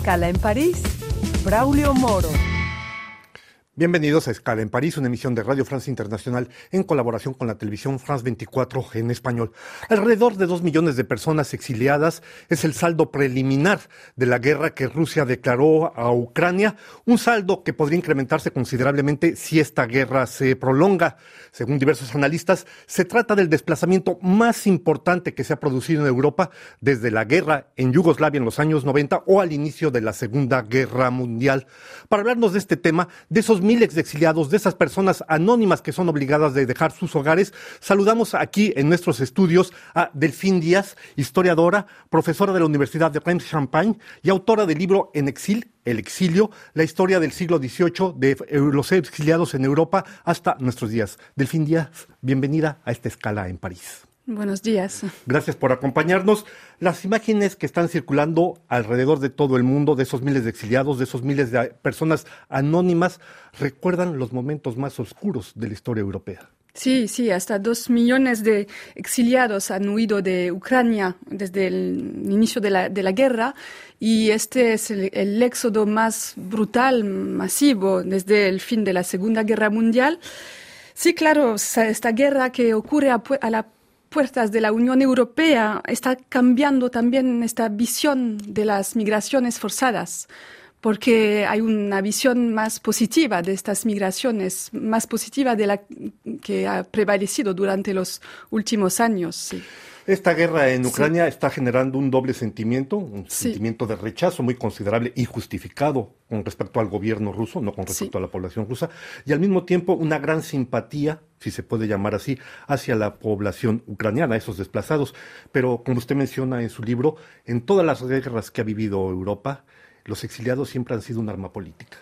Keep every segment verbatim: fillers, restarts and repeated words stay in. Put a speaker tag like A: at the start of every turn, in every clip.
A: Escala en París, Braulio Moro.
B: Bienvenidos a Escala en París, una emisión de Radio France Internacional en colaboración con la televisión France veinticuatro en español. Alrededor de dos millones de personas exiliadas es el saldo preliminar de la guerra que Rusia declaró a Ucrania, un saldo que podría incrementarse considerablemente si esta guerra se prolonga. Según diversos analistas, se trata del desplazamiento más importante que se ha producido en Europa desde la guerra en Yugoslavia en los años noventa o al inicio de la Segunda Guerra Mundial. Para hablarnos de este tema, de esos miles de exiliados, de esas personas anónimas que son obligadas de dejar sus hogares, saludamos aquí en nuestros estudios a Delphine Díaz, historiadora, profesora de la Universidad de Reims-Champagne y autora del libro En Exil, El exilio, la historia del siglo dieciocho de los exiliados en Europa hasta nuestros días. Delphine Díaz, bienvenida a esta Escala en París.
C: Buenos días.
B: Gracias por acompañarnos. Las imágenes que están circulando alrededor de todo el mundo, de esos miles de exiliados, de esos miles de personas anónimas, recuerdan los momentos más oscuros de la historia europea.
C: Sí, sí, hasta dos millones de exiliados han huido de Ucrania desde el inicio de la, de la guerra y este es el, el éxodo más brutal, masivo, desde el fin de la Segunda Guerra Mundial. Sí, claro, esta guerra que ocurre a, a la puertas de la Unión Europea está cambiando también esta visión de las migraciones forzadas, porque hay una visión más positiva de estas migraciones, más positiva de la que ha prevalecido durante los últimos años. Sí.
B: Esta guerra en Ucrania sí. está generando un doble sentimiento, un
C: sí.
B: sentimiento de rechazo muy considerable y justificado con respecto al gobierno ruso, no con respecto sí. a la población rusa, y al mismo tiempo una gran simpatía, si se puede llamar así, hacia la población ucraniana, esos desplazados. Pero como usted menciona en su libro, en todas las guerras que ha vivido Europa, los exiliados siempre han sido un arma política.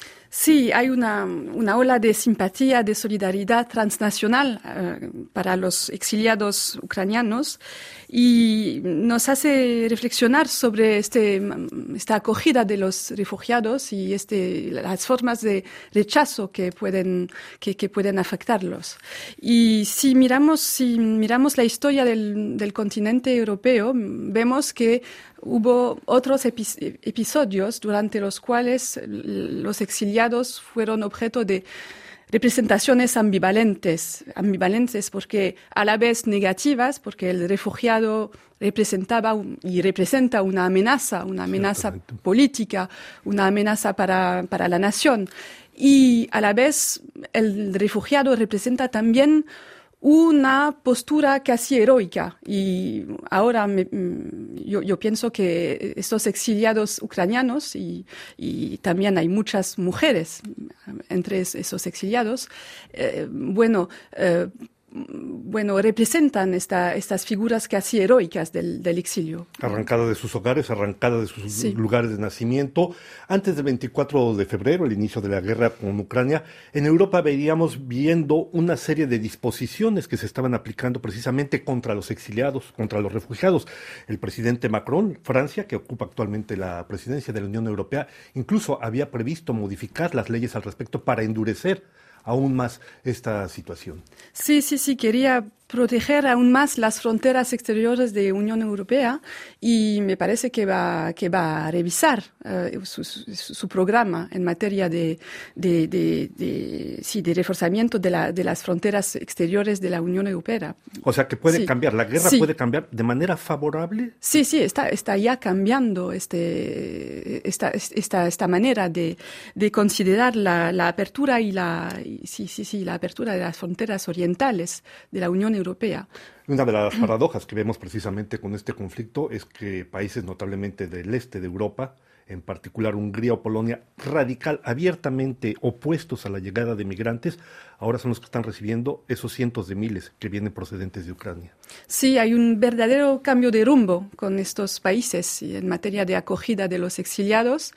C: Sí, hay una, una ola de simpatía, de solidaridad transnacional eh, para los exiliados ucranianos y nos hace reflexionar sobre este, esta acogida de los refugiados y este, las formas de rechazo que pueden, que, que pueden afectarlos. Y si miramos, si miramos la historia del, del continente europeo, vemos que hubo otros epi- episodios durante los cuales los exiliados fueron objeto de representaciones ambivalentes, ambivalentes porque a la vez negativas, porque el refugiado representaba un, y representa una amenaza, una amenaza política, una amenaza para, para la nación. Y a la vez el refugiado representa también una postura casi heroica y ahora me, yo, yo pienso que estos exiliados ucranianos y, y también hay muchas mujeres entre esos exiliados, eh, bueno, eh, bueno, representan esta, estas figuras casi heroicas del, del exilio.
B: Arrancada de sus hogares, arrancada de sus
C: sí.
B: lugares de nacimiento. Antes del veinticuatro de febrero, el inicio de la guerra con Ucrania, en Europa veríamos viendo una serie de disposiciones que se estaban aplicando precisamente contra los exiliados, contra los refugiados. El presidente Macron, Francia, que ocupa actualmente la presidencia de la Unión Europea, incluso había previsto modificar las leyes al respecto para endurecer aún más esta situación.
C: Sí, sí, sí, quería proteger aún más las fronteras exteriores de la Unión Europea y me parece que va, que va a revisar uh, su, su, su programa en materia de, de, de, de, sí, de reforzamiento de, la, de las fronteras exteriores de la Unión Europea.
B: O sea que puede
C: sí.
B: cambiar, la guerra
C: sí.
B: puede cambiar de manera favorable.
C: Sí, sí, está, está ya cambiando este, esta, esta, esta manera de, de considerar la, la apertura y la, y, sí, sí, sí, la apertura de las fronteras orientales de la Unión Europea.
B: Una de las paradojas que vemos precisamente con este conflicto es que países notablemente del este de Europa, en particular Hungría o Polonia, radical, abiertamente opuestos a la llegada de migrantes, ahora son los que están recibiendo esos cientos de miles que vienen procedentes de Ucrania.
C: Sí, hay un verdadero cambio de rumbo con estos países en materia de acogida de los exiliados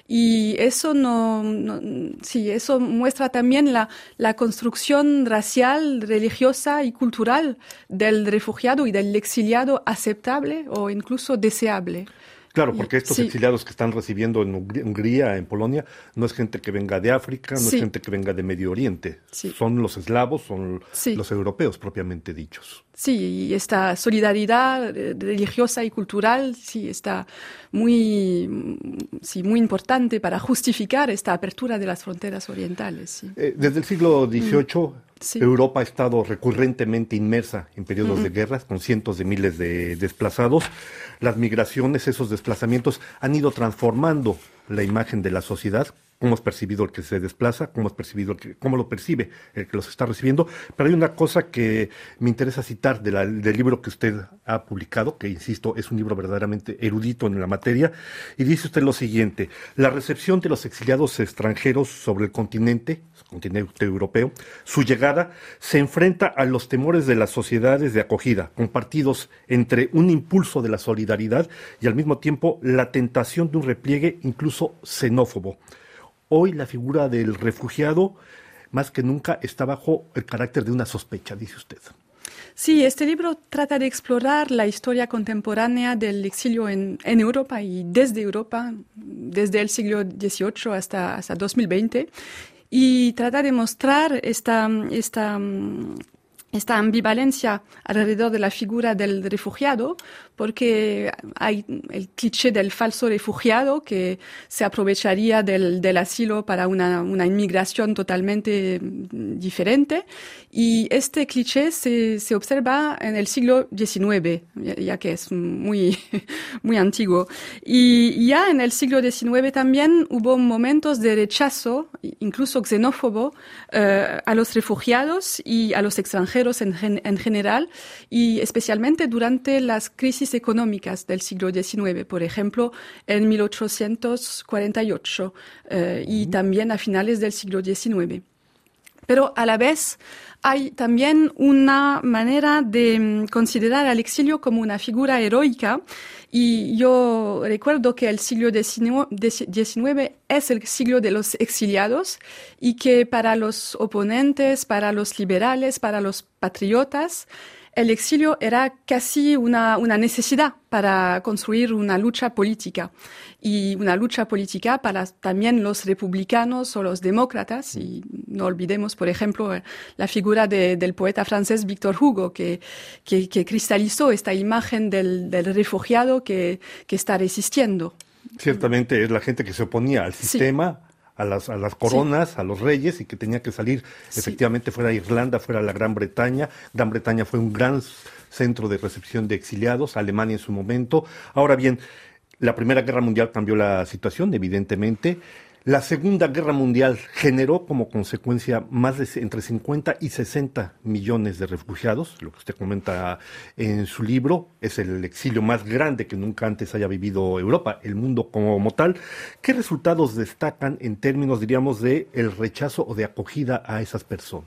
C: y eso no, no sí, eso muestra también la, la construcción racial, religiosa y cultural del refugiado y del exiliado aceptable o incluso deseable.
B: Claro, porque estos sí. exiliados que están recibiendo en Hungría, en Polonia, no es gente que venga de África, no
C: sí.
B: es gente que venga de Medio Oriente.
C: Sí.
B: Son los eslavos, son
C: sí.
B: los europeos propiamente dichos.
C: Sí, y esta solidaridad religiosa y cultural sí está muy, sí, muy importante para justificar esta apertura de las fronteras orientales. Sí.
B: Eh, desde el siglo dieciocho, mm,
C: sí.
B: Europa ha estado recurrentemente inmersa en periodos mm-hmm. de guerras, con cientos de miles de desplazados. Las migraciones, esos desplazamientos, han ido transformando la imagen de la sociedad. Cómo es percibido el que se desplaza, cómo es percibido el que, cómo lo percibe el que los está recibiendo. Pero hay una cosa que me interesa citar de la, del libro que usted ha publicado, que insisto, es un libro verdaderamente erudito en la materia, y dice usted lo siguiente: la recepción de los exiliados extranjeros sobre el continente, el continente europeo, su llegada se enfrenta a los temores de las sociedades de acogida, compartidos entre un impulso de la solidaridad y al mismo tiempo la tentación de un repliegue incluso xenófobo. Hoy la figura del refugiado, más que nunca, está bajo el carácter de una sospecha, dice usted.
C: Sí, este libro trata de explorar la historia contemporánea del exilio en, en Europa y desde Europa, desde el siglo dieciocho hasta, hasta dos mil veinte, y trata de mostrar esta... esta esta ambivalencia alrededor de la figura del refugiado, porque hay el cliché del falso refugiado que se aprovecharía del, del asilo para una, una inmigración totalmente diferente, y este cliché se, se observa en el siglo diecinueve, ya, ya que es muy, muy antiguo. Y ya en el siglo diecinueve también hubo momentos de rechazo, incluso xenófobo, eh, a los refugiados y a los extranjeros En, en general, y especialmente durante las crisis económicas del siglo diecinueve, por ejemplo, en mil ochocientos cuarenta y ocho eh, y también a finales del siglo diecinueve. Pero a la vez hay también una manera de considerar al exilio como una figura heroica, y yo recuerdo que el siglo diecinueve es el siglo de los exiliados, y que para los oponentes, para los liberales, para los patriotas, el exilio era casi una, una necesidad para construir una lucha política, y una lucha política para también los republicanos o los demócratas. Y no olvidemos, por ejemplo, la figura de, del poeta francés Victor Hugo, que, que, que cristalizó esta imagen del, del refugiado que, que está resistiendo.
B: Ciertamente es la gente que se oponía al sistema, sí. A las, a las coronas, sí. A los reyes, y que tenía que salir, sí. Efectivamente, fuera Irlanda, fuera la Gran Bretaña. Gran Bretaña fue un gran centro de recepción de exiliados, Alemania en su momento. Ahora bien, la Primera Guerra Mundial cambió la situación, evidentemente. La Segunda Guerra Mundial generó como consecuencia más de entre cincuenta y sesenta millones de refugiados, lo que usted comenta en su libro. Es el exilio más grande que nunca antes haya vivido Europa, el mundo como tal. ¿Qué resultados destacan en términos, diríamos, de el rechazo o de acogida a esas personas?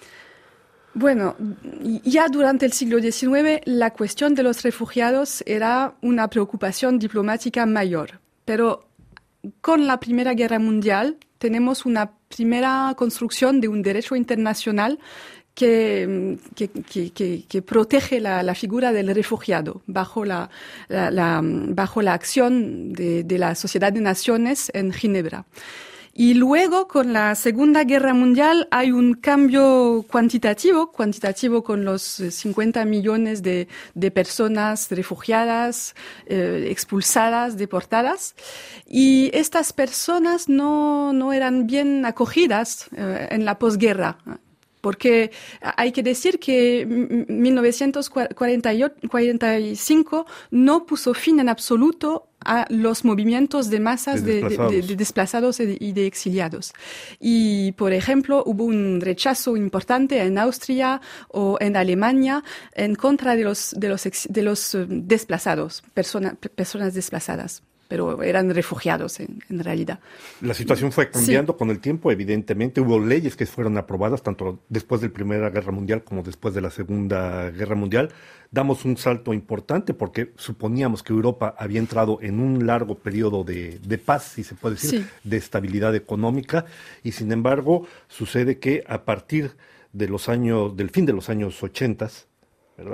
C: Bueno, ya durante el siglo diecinueve la cuestión de los refugiados era una preocupación diplomática mayor, pero con la Primera Guerra Mundial tenemos una primera construcción de un derecho internacional que, que, que, que, que protege la, la figura del refugiado bajo la, la, la, bajo la acción de, de la Sociedad de Naciones en Ginebra. Y luego, con la Segunda Guerra Mundial, hay un cambio cuantitativo, cuantitativo con los cincuenta millones de, de personas refugiadas, eh, expulsadas, deportadas. Y estas personas no, no eran bien acogidas eh, en la posguerra. Porque hay que decir que mil novecientos cuarenta y cinco no puso fin en absoluto a los movimientos de masas de desplazados, de, de, de desplazados y de exiliados. Y, por ejemplo, hubo un rechazo importante en Austria o en Alemania en contra de los, de los, ex, de los desplazados, persona, personas desplazadas. Pero eran refugiados en, en realidad.
B: La situación fue cambiando, sí. Con el tiempo, evidentemente. Hubo leyes que fueron aprobadas tanto después de la Primera Guerra Mundial como después de la Segunda Guerra Mundial. Damos un salto importante porque suponíamos que Europa había entrado en un largo periodo de, de paz, si se puede decir, sí. De estabilidad económica, y sin embargo sucede que a partir de los años, del fin de los años ochentas, ¿verdad?,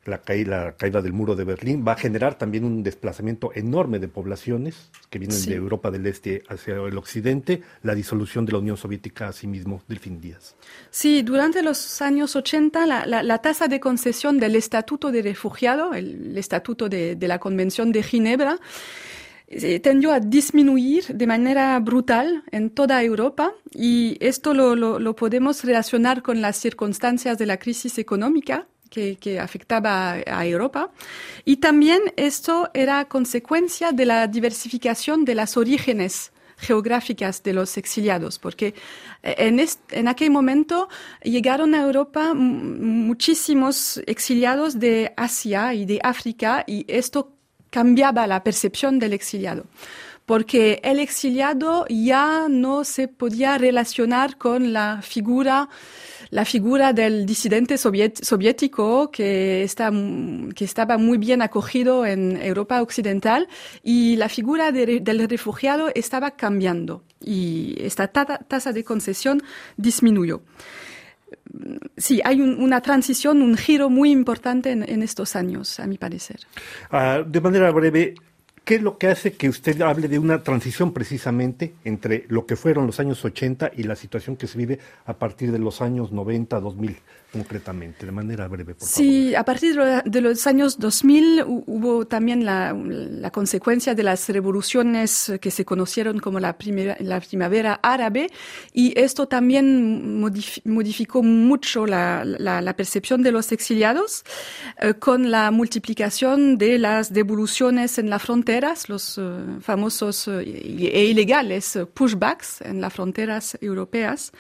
B: la caída, la caída del muro de Berlín va a generar también un desplazamiento enorme de poblaciones que vienen sí. de Europa del Este hacia el occidente, la disolución de la Unión Soviética asimismo, Delfín Díaz.
C: Sí, durante los años ochenta la, la, la tasa de concesión del Estatuto de Refugiado, el, el Estatuto de, de la Convención de Ginebra, eh, tendió a disminuir de manera brutal en toda Europa y esto lo, lo, lo podemos relacionar con las circunstancias de la crisis económica Que, que afectaba a Europa. Y también esto era consecuencia de la diversificación de las orígenes geográficas de los exiliados, porque en, este, en aquel momento llegaron a Europa muchísimos exiliados de Asia y de África y esto cambiaba la percepción del exiliado. Porque el exiliado ya no se podía relacionar con la figura la figura del disidente soviet, soviético que, está, que estaba muy bien acogido en Europa occidental y la figura de, del refugiado estaba cambiando y esta ta- tasa de concesión disminuyó. Sí, hay un, una transición, un giro muy importante en, en estos años, a mi parecer.
B: Uh, de manera breve, ¿qué es lo que hace que usted hable de una transición precisamente entre lo que fueron los años ochenta y la situación que se vive a partir de los años noventa, dos mil, concretamente? De manera breve, por favor.
C: Sí, a partir de los años dos mil hubo también la, la consecuencia de las revoluciones que se conocieron como la, primera, la primavera árabe y esto también modif- modificó mucho la, la, la percepción de los exiliados eh, con la multiplicación de las devoluciones en la frontera, los uh, famosos uh, e ilegales uh, pushbacks en las fronteras europeas.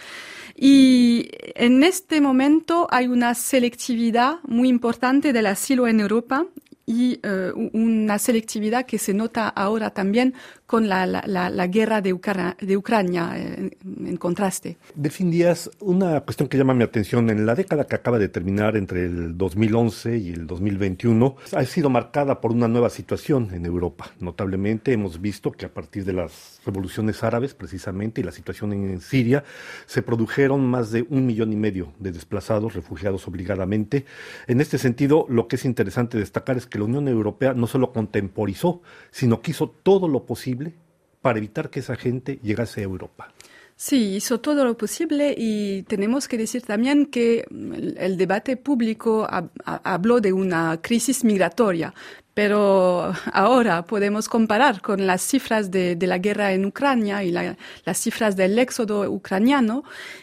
C: Y en este momento hay una selectividad muy importante del asilo en Europa y uh, una selectividad que se nota ahora también con la, la, la, la guerra de, Ucra- de Ucrania en, en contraste.
B: Delfín Díaz, una cuestión que llama mi atención, en la década que acaba de terminar entre el dos mil once y el dos mil veintiuno, ha sido marcada por una nueva situación en Europa. Notablemente hemos visto que a partir de las revoluciones árabes, precisamente, y la situación en Siria, se produjeron más de un millón y medio de desplazados, refugiados obligadamente. En este sentido, lo que es interesante destacar es que la Unión Europea no solo contemporizó, sino que hizo todo lo posible para evitar que esa gente llegase a Europa.
C: Sí, hizo todo lo posible y tenemos que decir también que el, el debate público hab, habló de una crisis migratoria, pero ahora podemos comparar con las cifras de, de la guerra en Ucrania y la, las cifras del éxodo ucraniano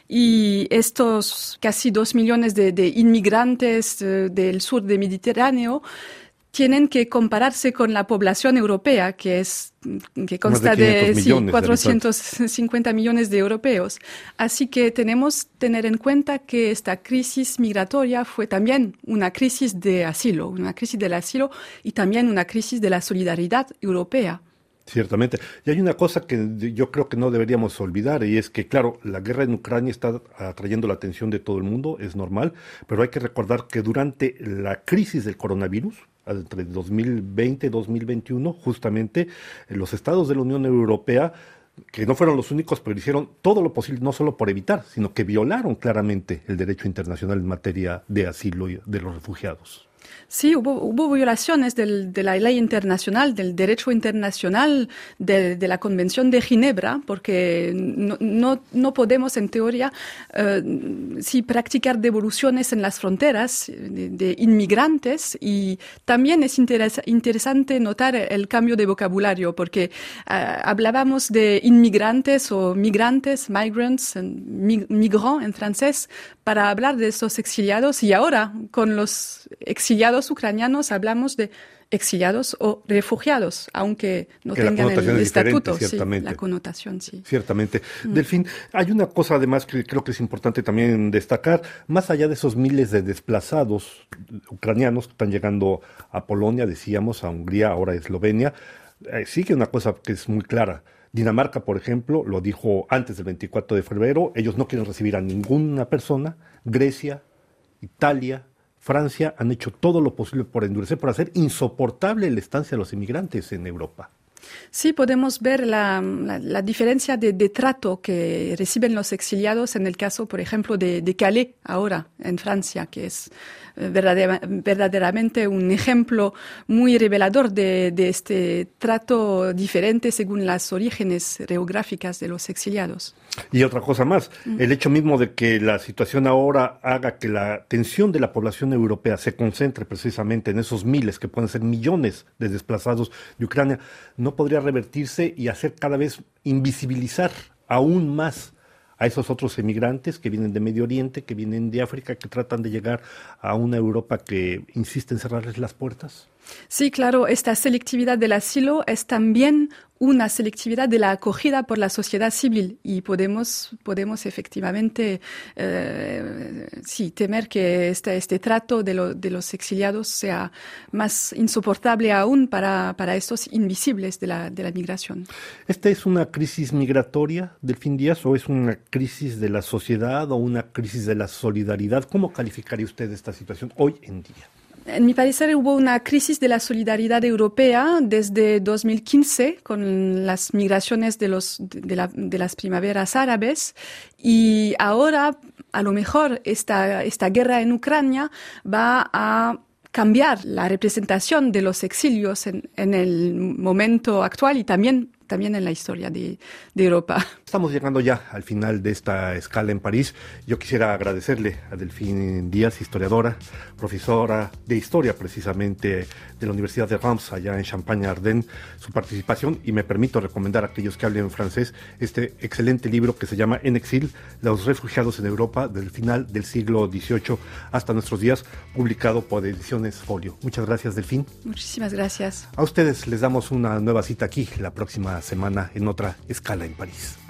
C: y estos casi dos millones de, de inmigrantes de, del sur del Mediterráneo tienen que compararse con la población europea, que es que consta de, de sí, cuatrocientos cincuenta millones de europeos. Así que tenemos que tener en cuenta que esta crisis migratoria fue también una crisis de asilo, una crisis del asilo y también una crisis de la solidaridad europea.
B: Ciertamente. Y hay una cosa que yo creo que no deberíamos olvidar, y es que, claro, la guerra en Ucrania está atrayendo la atención de todo el mundo, es normal, pero hay que recordar que durante la crisis del coronavirus, entre dos mil veinte y dos mil veintiuno, justamente los estados de la Unión Europea, que no fueron los únicos, pero hicieron todo lo posible, no solo por evitar, sino que violaron claramente el derecho internacional en materia de asilo y de los refugiados.
C: Sí, hubo, hubo violaciones del, de la ley internacional, del derecho internacional, de, de la Convención de Ginebra, porque no, no, no podemos, en teoría, uh, sí, practicar devoluciones en las fronteras de, de inmigrantes. Y también es interes, interesante notar el cambio de vocabulario, porque uh, hablábamos de inmigrantes o migrantes, migrants, mig, migrants en francés, para hablar de estos exiliados. Y ahora, con los exiliados ucranianos, hablamos de exiliados o refugiados, aunque no que tengan el estatuto. Sí, la connotación, sí.
B: Ciertamente. Mm. Delfín, hay una cosa además que creo que es importante también destacar, más allá de esos miles de desplazados ucranianos que están llegando a Polonia, decíamos, a Hungría, ahora a Eslovenia, eh, sigue una cosa que es muy clara. Dinamarca, por ejemplo, lo dijo antes del veinticuatro de febrero, ellos no quieren recibir a ninguna persona. Grecia, Italia, Francia han hecho todo lo posible por endurecer, por hacer insoportable la estancia de los inmigrantes en Europa.
C: Sí, podemos ver la, la, la diferencia de, de trato que reciben los exiliados en el caso, por ejemplo, de, de Calais, ahora, en Francia, que es eh, verdadera, verdaderamente un ejemplo muy revelador de, de este trato diferente según las orígenes geográficas de los exiliados.
B: Y otra cosa más, mm. el hecho mismo de que la situación ahora haga que la atención de la población europea se concentre precisamente en esos miles, que pueden ser millones de desplazados de Ucrania, no podría revertirse y hacer cada vez invisibilizar aún más a esos otros emigrantes que vienen de Medio Oriente, que vienen de África, que tratan de llegar a una Europa que insiste en cerrarles las puertas.
C: Sí, claro, esta selectividad del asilo es también una selectividad de la acogida por la sociedad civil y podemos, podemos efectivamente eh, sí, temer que este, este trato de, lo, de los exiliados sea más insoportable aún para, para estos invisibles de la, de la migración.
B: ¿Esta es una crisis migratoria, Delfín Díaz, o es una crisis de la sociedad o una crisis de la solidaridad? ¿Cómo calificaría usted esta situación hoy en día?
C: En mi parecer hubo una crisis de la solidaridad europea desde dos mil quince con las migraciones de, los, de, la, de las primaveras árabes y ahora a lo mejor esta, esta guerra en Ucrania va a cambiar la representación de los exilios en, en el momento actual y también, también en la historia de, de Europa.
B: Estamos llegando ya al final de esta escala en París. Yo quisiera agradecerle a Delfín Díaz, historiadora, profesora de historia precisamente de la Universidad de Reims, allá en Champagne-Ardenne, su participación, y me permito recomendar a aquellos que hablen francés este excelente libro que se llama En exil, los refugiados en Europa del final del siglo dieciocho hasta nuestros días, publicado por Ediciones Folio. Muchas gracias, Delfín.
C: Muchísimas gracias.
B: A ustedes les damos una nueva cita aquí la próxima semana en otra escala en París.